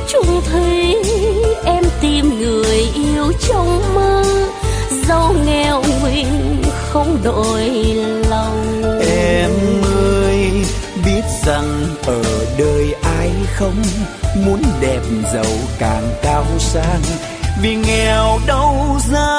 chung thủy, em tìm người yêu trong mơ, dẫu nghèo nguyện không đổi lòng. Em ơi, biết rằng ở đời ai không muốn đẹp giàu càng cao sang, vì nghèo đâu ra